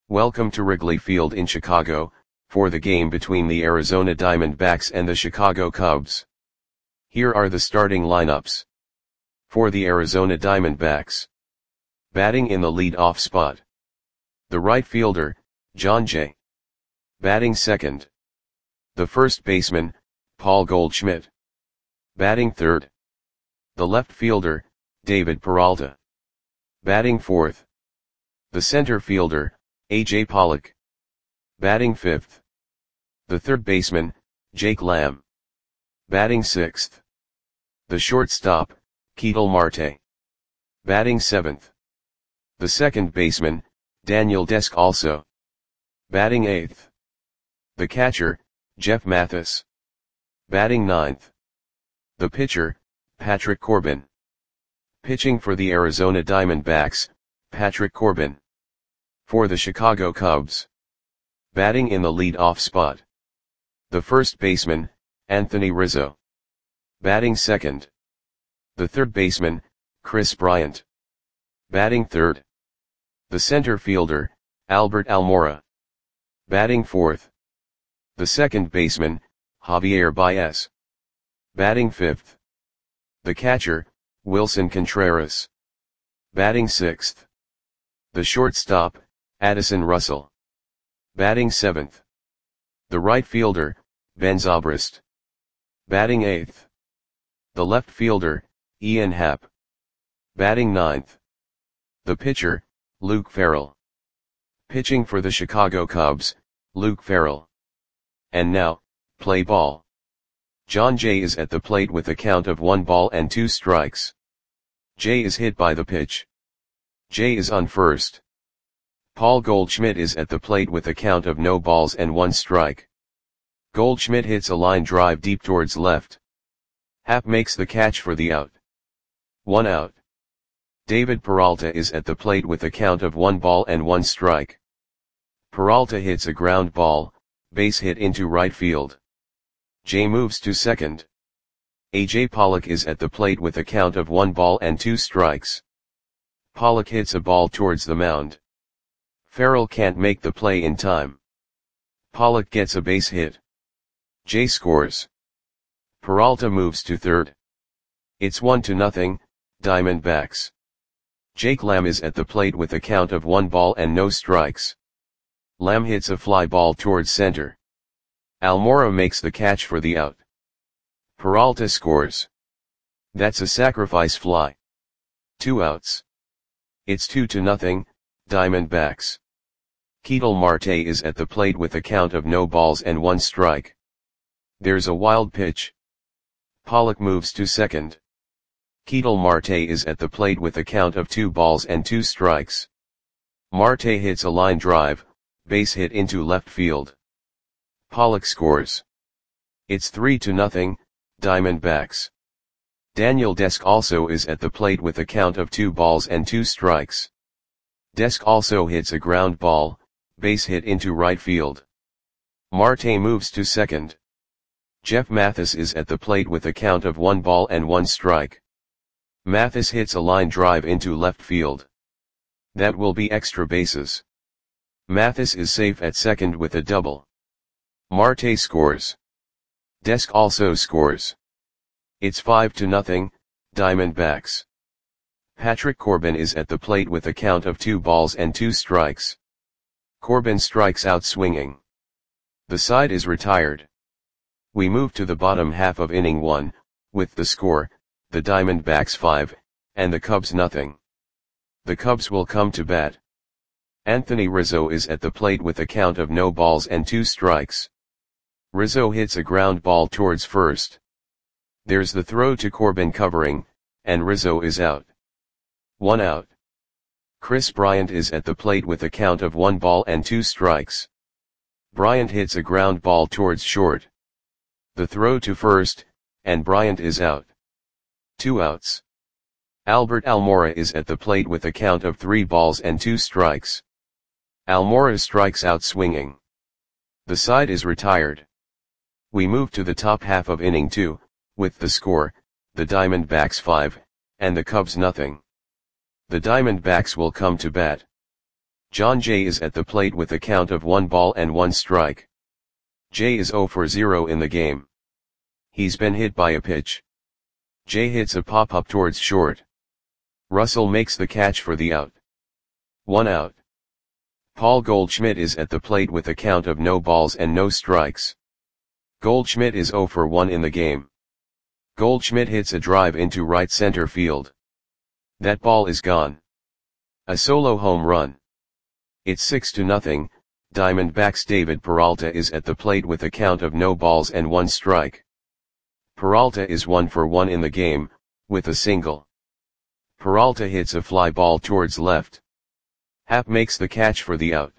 Welcome to Wrigley Field in Chicago, for the game between the Arizona Diamondbacks and the Chicago Cubs. Here are the starting lineups. For the Arizona Diamondbacks. Batting in the lead-off spot. The right fielder, Jon Jay. Batting second. The first baseman, Paul Goldschmidt. Batting third. The left fielder, David Peralta. Batting fourth. The center fielder, A.J. Pollock. Batting fifth. The third baseman, Jake Lamb. Batting sixth. The shortstop, Ketel Marte. Batting seventh. The second baseman, Daniel Descalso. Batting eighth. The catcher, Jeff Mathis. Batting ninth. The pitcher, Patrick Corbin. Pitching for the Arizona Diamondbacks, Patrick Corbin. For the Chicago Cubs. Batting in the lead-off spot. The first baseman, Anthony Rizzo. Batting second. The third baseman, Kris Bryant. Batting third. The center fielder, Albert Almora. Batting fourth. The second baseman, Javier Baez. Batting fifth. The catcher, Wilson Contreras. Batting sixth. The shortstop, Addison Russell. Batting seventh. The right fielder, Ben Zobrist. Batting eighth. The left fielder, Ian Happ. Batting ninth. The pitcher, Luke Farrell. Pitching for the Chicago Cubs, Luke Farrell. And now, play ball. Jon Jay is at the plate with a count of 1-2 strikes. Jay is hit by the pitch. Jay is on first. Paul Goldschmidt is at the plate with a count of 0-1 strike. Goldschmidt hits a line drive deep towards left. Happ makes the catch for the out. 1 out. David Peralta is at the plate with a count of 1-1 strike. Peralta hits a ground ball, base hit into right field. Jay moves to second. A.J. Pollock is at the plate with a count of 1-2 strikes. Pollock hits a ball towards the mound. Farrell can't make the play in time. Pollock gets a base hit. Jay scores. Peralta moves to third. It's 1-0, Diamondbacks. Jake Lamb is at the plate with a count of 1 ball and no strikes. Lamb hits a fly ball towards center. Almora makes the catch for the out. Peralta scores. That's a sacrifice fly. 2 outs. It's 2-0, Diamondbacks. Ketel Marte is at the plate with a count of 0-1 strike. There's a wild pitch. Pollock moves to second. Ketel Marte is at the plate with a count of 2-2 strikes. Marte hits a line drive, base hit into left field. Pollock scores. It's 3-0, Diamondbacks. Daniel Descalso is at the plate with a count of 2-2 strikes. Descalso hits a ground ball, base hit into right field. Marte moves to second. Jeff Mathis is at the plate with a count of 1-1 strike. Mathis hits a line drive into left field. That will be extra bases. Mathis is safe at second with a double. Marte scores. Descalso scores. It's 5-0, Diamondbacks. Patrick Corbin is at the plate with a count of 2-2 strikes. Corbin strikes out swinging. The side is retired. We move to the bottom half of inning 1, with the score, the Diamondbacks 5, and the Cubs 0. The Cubs will come to bat. Anthony Rizzo is at the plate with a count of 0-2 strikes. Rizzo hits a ground ball towards first. There's the throw to Corbin covering, and Rizzo is out. 1 out. Kris Bryant is at the plate with a count of 1-2 strikes. Bryant hits a ground ball towards short. The throw to first, and Bryant is out. 2 outs. Albert Almora is at the plate with a count of 3-2 strikes. Almora strikes out swinging. The side is retired. We move to the top half of inning 2, with the score, the Diamondbacks 5, and the Cubs 0. The Diamondbacks will come to bat. John Jay is at the plate with a count of 1 ball and 1 strike. Jay is 0 for 0 in the game. He's been hit by a pitch. Jay hits a pop-up towards short. Russell makes the catch for the out. 1 out. Paul Goldschmidt is at the plate with a count of no balls and no strikes. Goldschmidt is 0 for 1 in the game. Goldschmidt hits a drive into right center field. That ball is gone. A solo home run. It's 6-0, Diamondbacks David Peralta is at the plate with a count of no balls and 1 strike. Peralta is 1 for 1 in the game, with a single. Peralta hits a fly ball towards left. Happ makes the catch for the out.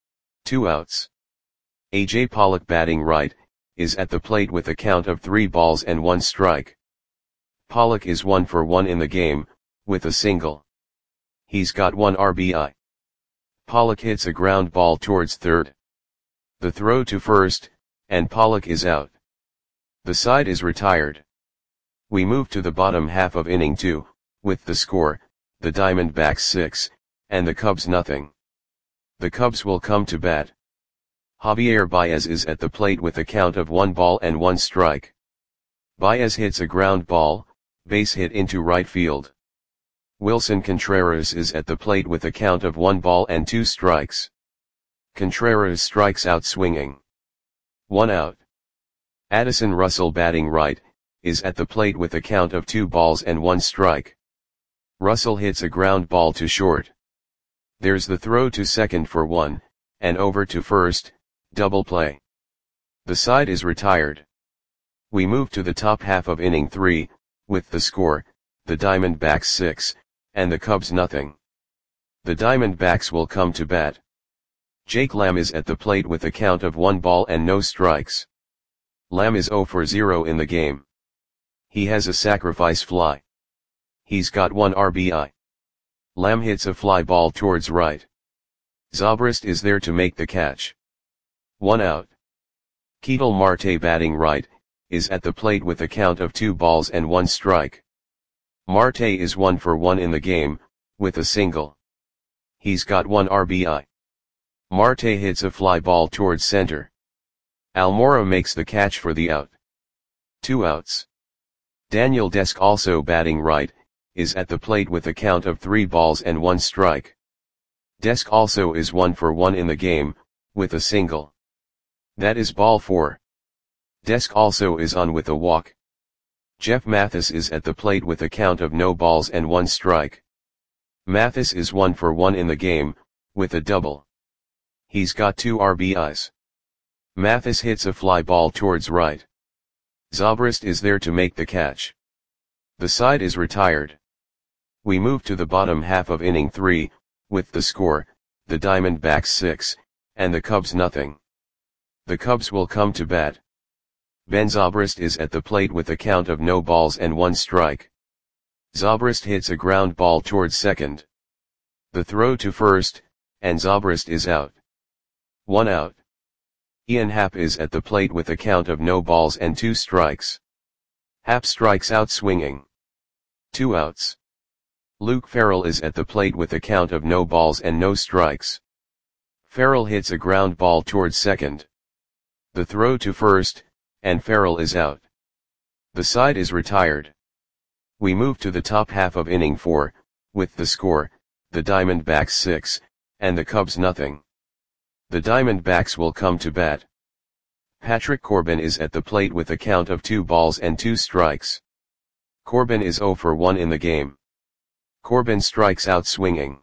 2 outs. A.J. Pollock batting right, is at the plate with a count of 3 balls and 1 strike. Pollock is 1 for 1 in the game, with a single. He's got 1 RBI. Pollock hits a ground ball towards third. The throw to first, and Pollock is out. The side is retired. We move to the bottom half of inning 2, with the score, the Diamondbacks 6, and the Cubs nothing. The Cubs will come to bat. Javier Baez is at the plate with a count of 1 ball and 1 strike. Baez hits a ground ball, base hit into right field. Wilson Contreras is at the plate with a count of 1 ball and 2 strikes. Contreras strikes out swinging. 1 out. Addison Russell batting right, is at the plate with a count of 2 balls and 1 strike. Russell hits a ground ball to short. There's the throw to second for 1, and over to first, double play. The side is retired. We move to the top half of inning 3, with the score, the Diamondbacks 6, and the Cubs nothing. The Diamondbacks will come to bat. Jake Lamb is at the plate with a count of 1 ball and no strikes. Lamb is 0 for 0 in the game. He has a sacrifice fly. He's got 1 RBI. Lamb hits a fly ball towards right. Zobrist is there to make the catch. 1 out. Ketel Marte batting right, is at the plate with a count of 2 balls and 1 strike. Marte is 1 for 1 in the game, with a single. He's got 1 RBI. Marte hits a fly ball towards center. Almora makes the catch for the out. 2 outs. Daniel Desk also batting right, is at the plate with a count of 3 balls and 1 strike. Desk also is 1 for 1 in the game, with a single. That is ball 4. Desk also is on with a walk. Jeff Mathis is at the plate with a count of no balls and 1 strike. Mathis is 1 for 1 in the game, with a double. He's got 2 RBIs. Mathis hits a fly ball towards right. Zobrist is there to make the catch. The side is retired. We move to the bottom half of inning 3, with the score, the Diamondbacks 6, and the Cubs nothing. The Cubs will come to bat. Ben Zobrist is at the plate with a count of no balls and 1 strike. Zobrist hits a ground ball towards second. The throw to first, and Zobrist is out. 1 out. Ian Happ is at the plate with a count of no balls and 2 strikes. Happ strikes out swinging. 2 outs. Luke Farrell is at the plate with a count of no balls and no strikes. Farrell hits a ground ball towards second. The throw to first, and Farrell is out. The side is retired. We move to the top half of inning 4, with the score, the Diamondbacks 6, and the Cubs nothing. The Diamondbacks will come to bat. Patrick Corbin is at the plate with a count of 2 balls and 2 strikes. Corbin is 0 for 1 in the game. Corbin strikes out swinging.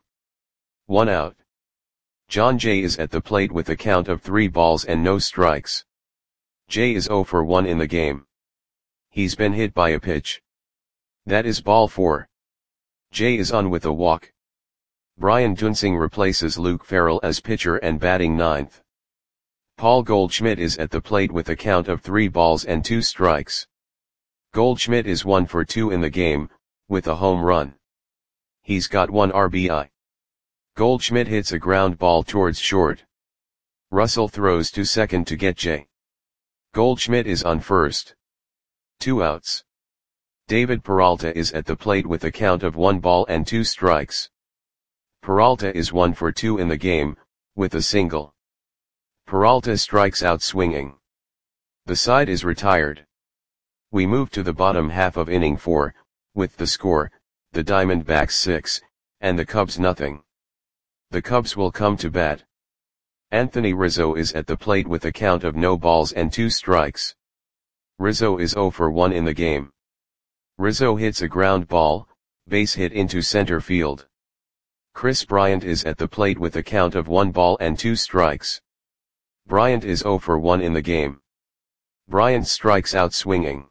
1 out. John Jay is at the plate with a count of 3 balls and no strikes. Jay is 0 for 1 in the game. He's been hit by a pitch. That is ball 4. Jay is on with a walk. Brian Duensing replaces Luke Farrell as pitcher and batting 9th. Paul Goldschmidt is at the plate with a count of 3 balls and 2 strikes. Goldschmidt is 1 for 2 in the game, with a home run. He's got 1 RBI. Goldschmidt hits a ground ball towards short. Russell throws to second to get Jay. Goldschmidt is on first. 2 outs. David Peralta is at the plate with a count of 1 ball and 2 strikes. Peralta is 1 for 2 in the game, with a single. Peralta strikes out swinging. The side is retired. We move to the bottom half of inning 4, with the score, the Diamondbacks 6, and the Cubs nothing. The Cubs will come to bat. Anthony Rizzo is at the plate with a count of no balls and 2 strikes. Rizzo is 0 for 1 in the game. Rizzo hits a ground ball, base hit into center field. Chris Bryant is at the plate with a count of 1 ball and 2 strikes. Bryant is 0 for 1 in the game. Bryant strikes out swinging.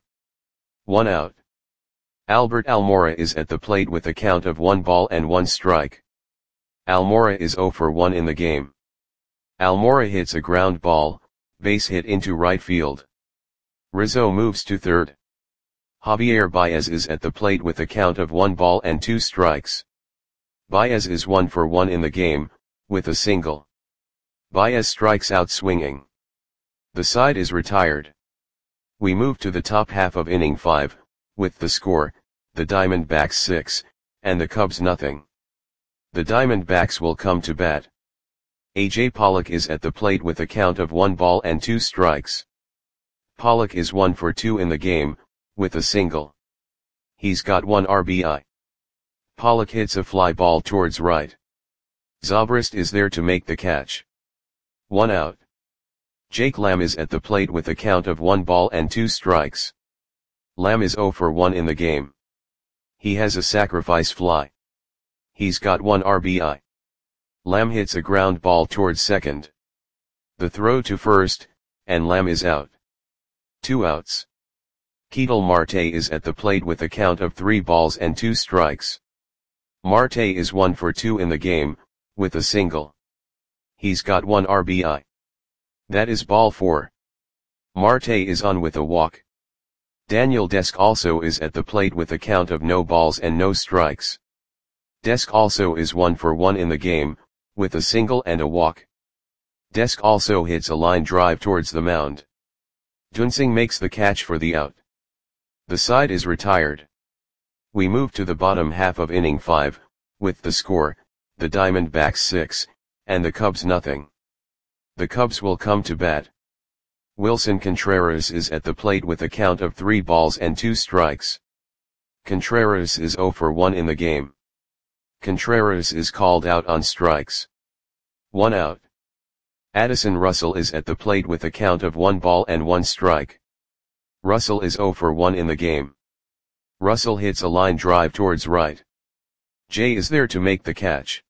1 out. Albert Almora is at the plate with a count of 1 ball and 1 strike. Almora is 0 for 1 in the game. Almora hits a ground ball, base hit into right field. Rizzo moves to third. Javier Baez is at the plate with a count of 1 ball and 2 strikes. Baez is 1 for 1 in the game, with a single. Baez strikes out swinging. The side is retired. We move to the top half of inning 5, with the score, the Diamondbacks 6, and the Cubs nothing. The Diamondbacks will come to bat. A.J. Pollock is at the plate with a count of 1 ball and 2 strikes. Pollock is 1 for 2 in the game, with a single. He's got 1 RBI. Pollock hits a fly ball towards right. Zobrist is there to make the catch. 1 out. Jake Lamb is at the plate with a count of 1 ball and 2 strikes. Lamb is 0 for 1 in the game. He has a sacrifice fly. He's got 1 RBI. Lamb hits a ground ball towards second. The throw to first, and Lamb is out. 2 outs. Ketel Marte is at the plate with a count of 3 balls and 2 strikes. Marte is 1 for 2 in the game, with a single. He's got 1 RBI. That is ball 4. Marte is on with a walk. Daniel Desk also is at the plate with a count of no balls and no strikes. Desk also is 1 for 1 in the game, with a single and a walk. Desk also hits a line drive towards the mound. Dunsing makes the catch for the out. The side is retired. We move to the bottom half of inning 5, with the score, the Diamondbacks 6, and the Cubs nothing. The Cubs will come to bat. Wilson Contreras is at the plate with a count of 3 balls and 2 strikes. Contreras is 0 for 1 in the game. Contreras is called out on strikes. 1 out. Addison Russell is at the plate with a count of 1 ball and 1 strike. Russell is 0 for 1 in the game. Russell hits a line drive towards right. Jay is there to make the catch.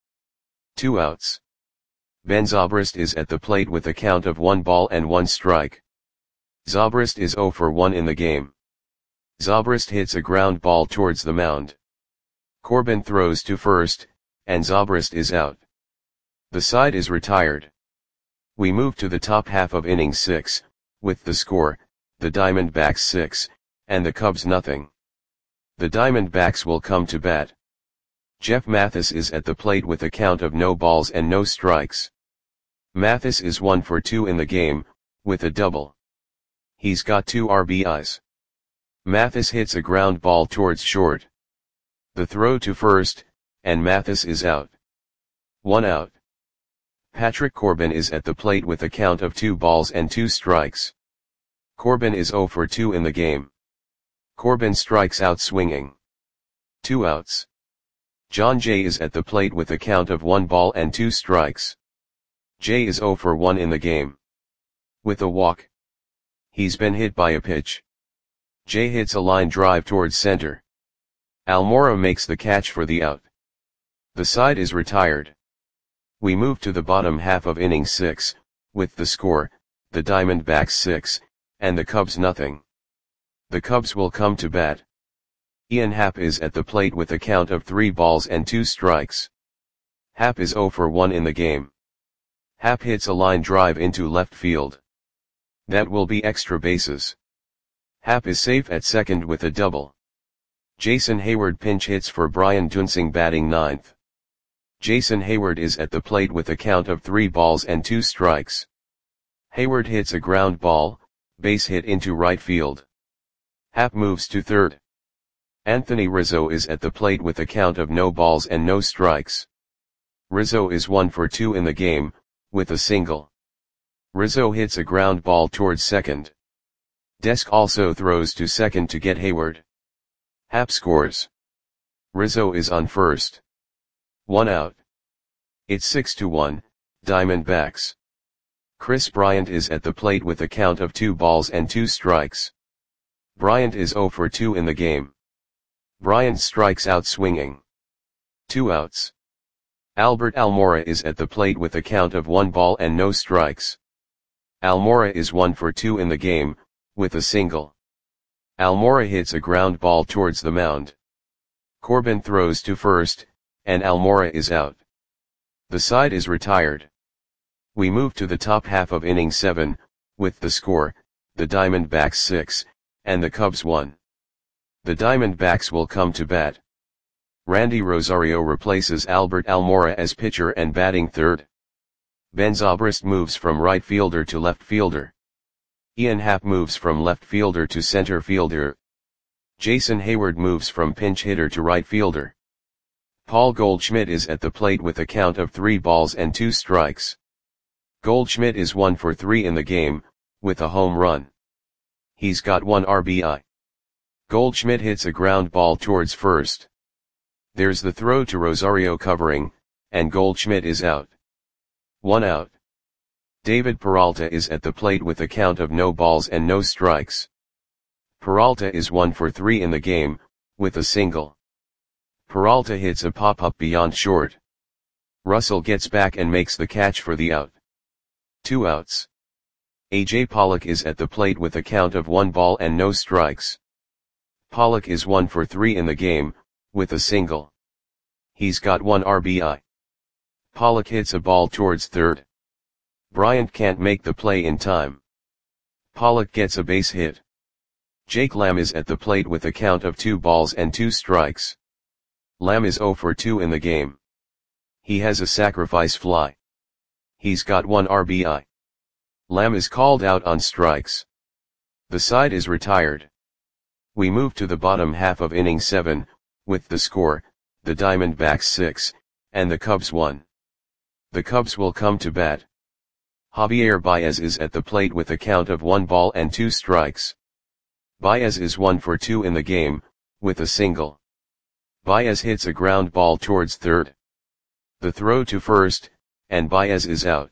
2 outs. Ben Zobrist is at the plate with a count of 1 ball and 1 strike. Zobrist is 0 for 1 in the game. Zobrist hits a ground ball towards the mound. Corbin throws to first, and Zobrist is out. The side is retired. We move to the top half of inning 6, with the score, the Diamondbacks 6, and the Cubs nothing. The Diamondbacks will come to bat. Jeff Mathis is at the plate with a count of no balls and no strikes. Mathis is 1 for 2 in the game, with a double. He's got 2 RBIs. Mathis hits a ground ball towards short. The throw to first, and Mathis is out. 1 out. Patrick Corbin is at the plate with a count of 2 balls and 2 strikes. Corbin is 0 for 2 in the game. Corbin strikes out swinging. 2 outs. John Jay is at the plate with a count of 1 ball and 2 strikes. Jay is 0 for 1 in the game. With a walk. He's been hit by a pitch. Jay hits a line drive towards center. Almora makes the catch for the out. The side is retired. We move to the bottom half of inning 6, with the score, the Diamondbacks 6, and the Cubs nothing. The Cubs will come to bat. Ian Happ is at the plate with a count of 3 balls and 2 strikes. Happ is 0 for 1 in the game. Happ hits a line drive into left field. That will be extra bases. Happ is safe at second with a double. Jason Hayward pinch hits for Brian Dunsing batting 9th. Jason Hayward is at the plate with a count of 3 balls and 2 strikes. Hayward hits a ground ball, base hit into right field. Happ moves to third. Anthony Rizzo is at the plate with a count of no balls and no strikes. Rizzo is 1 for 2 in the game, with a single. Rizzo hits a ground ball towards second. Desk also throws to second to get Hayward. Happ scores. Rizzo is on first. 1 out. It's 6-1, Diamondbacks. Chris Bryant is at the plate with a count of 2 balls and 2 strikes. Bryant is 0 for 2 in the game. Bryant strikes out swinging. 2 outs. Albert Almora is at the plate with a count of 1 ball and no strikes. Almora is 1 for 2 in the game, with a single. Almora hits a ground ball towards the mound. Corbin throws to first, and Almora is out. The side is retired. We move to the top half of inning 7, with the score, the Diamondbacks 6, and the Cubs 1. The Diamondbacks will come to bat. Randy Rosario replaces Albert Almora as pitcher and batting third. Ben Zobrist moves from right fielder to left fielder. Ian Happ moves from left fielder to center fielder. Jason Hayward moves from pinch hitter to right fielder. Paul Goldschmidt is at the plate with a count of 3 balls and 2 strikes. Goldschmidt is 1 for 3 in the game, with a home run. He's got 1 RBI. Goldschmidt hits a ground ball towards first. There's the throw to Rosario covering, and Goldschmidt is out. 1 out. David Peralta is at the plate with a count of no balls and no strikes. Peralta is 1 for 3 in the game, with a single. Peralta hits a pop-up beyond short. Russell gets back and makes the catch for the out. 2 outs. A.J. Pollock is at the plate with a count of 1 ball and no strikes. Pollock is 1 for 3 in the game, with a single. He's got 1 RBI. Pollock hits a ball towards third. Bryant can't make the play in time. Pollock gets a base hit. Jake Lamb is at the plate with a count of 2 balls and 2 strikes. Lamb is 0 for 2 in the game. He has a sacrifice fly. He's got 1 RBI. Lamb is called out on strikes. The side is retired. We move to the bottom half of inning 7, with the score, the Diamondbacks 6, and the Cubs 1. The Cubs will come to bat. Javier Baez is at the plate with a count of 1 ball and 2 strikes. Baez is 1 for 2 in the game, with a single. Baez hits a ground ball towards third. The throw to first, and Baez is out.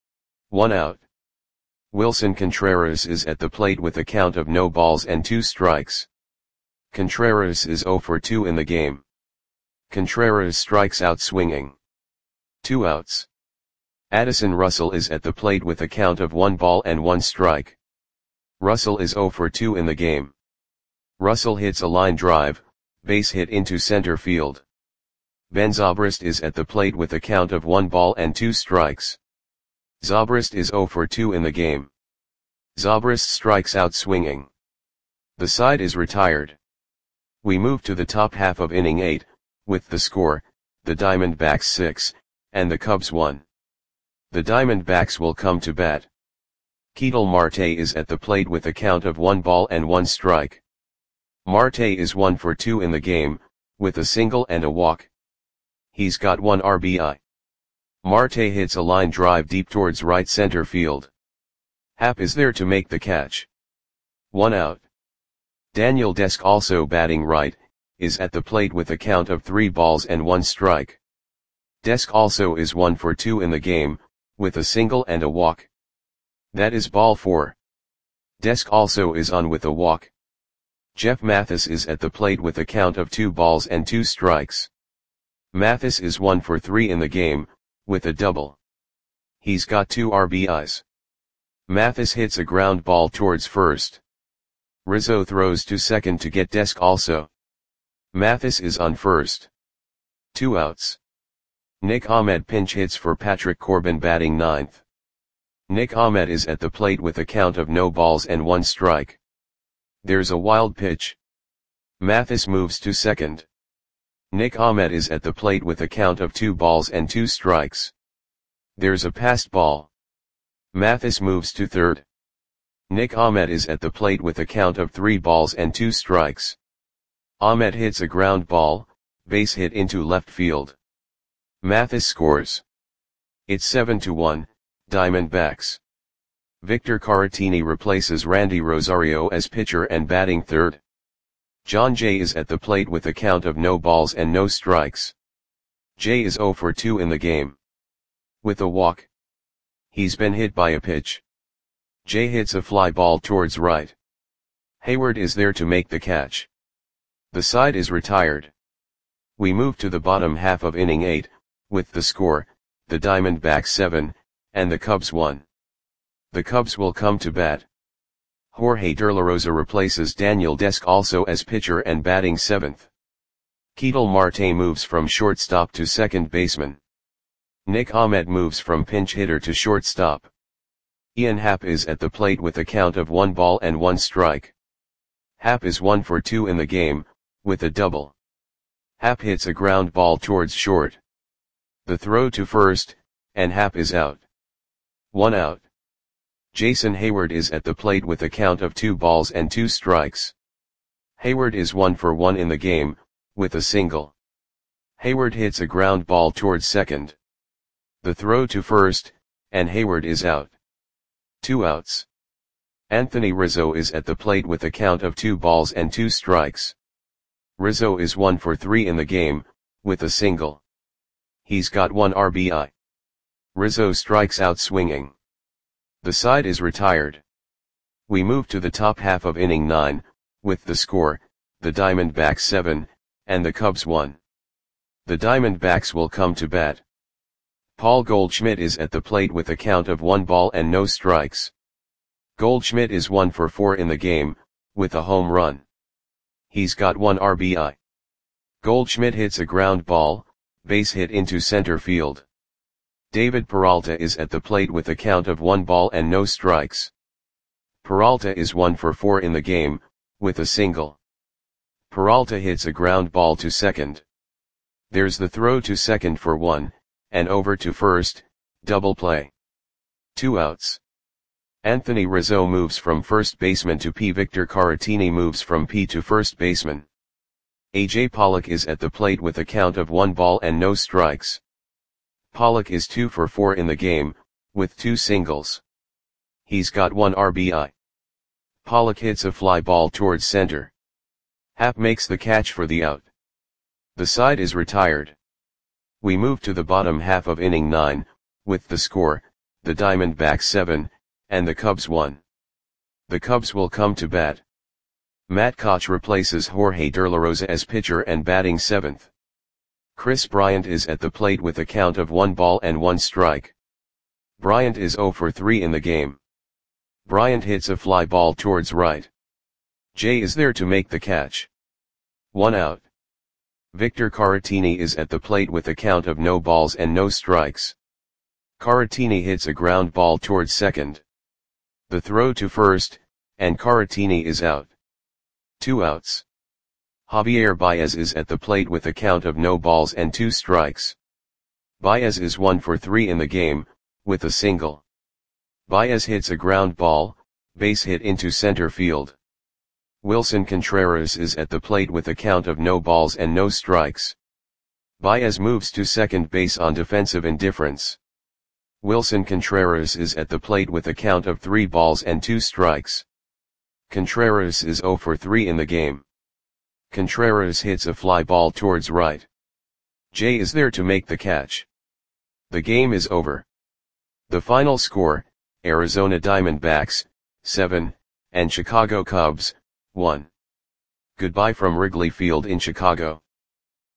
1 out. Wilson Contreras is at the plate with a count of no balls and 2 strikes. Contreras is 0 for 2 in the game. Contreras strikes out swinging. 2 outs. Addison Russell is at the plate with a count of 1 ball and 1 strike. Russell is 0 for 2 in the game. Russell hits a line drive, base hit into center field. Ben Zobrist is at the plate with a count of 1 ball and 2 strikes. Zobrist is 0 for 2 in the game. Zobrist strikes out swinging. The side is retired. We move to the top half of inning 8, with the score, the Diamondbacks 6, and the Cubs 1. The Diamondbacks will come to bat. Ketel Marte is at the plate with a count of 1 ball and 1 strike. Marte is 1 for 2 in the game, with a single and a walk. He's got 1 RBI. Marte hits a line drive deep towards right center field. Happ is there to make the catch. 1 out. Daniel Desk, also batting right, is at the plate with a count of 3 balls and 1 strike. Desk also is 1 for 2 in the game, with a single and a walk. That is ball 4. Desk also is on with a walk. Jeff Mathis is at the plate with a count of 2 balls and 2 strikes. Mathis is 1 for 3 in the game, with a double. He's got 2 RBIs. Mathis hits a ground ball towards first. Rizzo throws to second to get Desk also. Mathis is on first. 2 outs. Nick Ahmed pinch hits for Patrick Corbin batting ninth. Nick Ahmed is at the plate with a count of no balls and 1 strike. There's a wild pitch. Mathis moves to second. Nick Ahmed is at the plate with a count of 2 balls and 2 strikes. There's a passed ball. Mathis moves to third. Nick Ahmed is at the plate with a count of 3 balls and 2 strikes. Ahmed hits a ground ball, base hit into left field. Mathis scores. It's 7-1, Diamondbacks. Victor Caratini replaces Randy Rosario as pitcher and batting third. John Jay is at the plate with a count of no balls and no strikes. Jay is 0 for 2 in the game. With a walk. He's been hit by a pitch. Jay hits a fly ball towards right. Hayward is there to make the catch. The side is retired. We move to the bottom half of inning 8, with the score, the Diamondbacks 7, and the Cubs 1. The Cubs will come to bat. Jorge Derlarosa replaces Daniel Desk also as pitcher and batting 7th. Ketel Marte moves from shortstop to second baseman. Nick Ahmed moves from pinch hitter to shortstop. Ian Happ is at the plate with a count of 1 ball and 1 strike. Happ is 1 for 2 in the game, with a double. Happ hits a ground ball towards short. The throw to first, and Happ is out. 1 out. Jason Hayward is at the plate with a count of 2 balls and 2 strikes. Hayward is 1 for 1 in the game, with a single. Hayward hits a ground ball towards second. The throw to first, and Hayward is out. 2 outs. Anthony Rizzo is at the plate with a count of 2 balls and 2 strikes. Rizzo is 1 for 3 in the game, with a single. He's got 1 RBI. Rizzo strikes out swinging. The side is retired. We move to the top half of inning 9, with the score, the Diamondbacks 7, and the Cubs 1. The Diamondbacks will come to bat. Paul Goldschmidt is at the plate with a count of 1 ball and no strikes. Goldschmidt is 1 for 4 in the game, with a home run. He's got 1 RBI. Goldschmidt hits a ground ball, base hit into center field. David Peralta is at the plate with a count of 1 ball and no strikes. Peralta is 1 for 4 in the game, with a single. Peralta hits a ground ball to second. There's the throw to second for 1, and over to first, double play. 2 outs. Anthony Rizzo moves from first baseman to P. Victor Caratini moves from P to first baseman. A.J. Pollock is at the plate with a count of 1 ball and no strikes. Pollock is 2 for 4 in the game, with 2 singles. He's got 1 RBI. Pollock hits a fly ball towards center. Happ makes the catch for the out. The side is retired. We move to the bottom half of inning 9, with the score, the Diamondbacks 7, and the Cubs 1. The Cubs will come to bat. Matt Koch replaces Jorge Derlarosa as pitcher and batting 7th. Chris Bryant is at the plate with a count of 1 ball and 1 strike. Bryant is 0 for 3 in the game. Bryant hits a fly ball towards right. Jay is there to make the catch. 1 out. Victor Caratini is at the plate with a count of no balls and no strikes. Caratini hits a ground ball towards second. The throw to first, and Caratini is out. 2 outs. Javier Baez is at the plate with a count of no balls and 2 strikes. Baez is 1 for 3 in the game, with a single. Baez hits a ground ball, base hit into center field. Wilson Contreras is at the plate with a count of no balls and no strikes. Baez moves to second base on defensive indifference. Wilson Contreras is at the plate with a count of 3 balls and 2 strikes. Contreras is 0 for 3 in the game. Contreras hits a fly ball towards right. Jay is there to make the catch. The game is over. The final score, Arizona Diamondbacks, 7, and Chicago Cubs, 1. Goodbye from Wrigley Field in Chicago.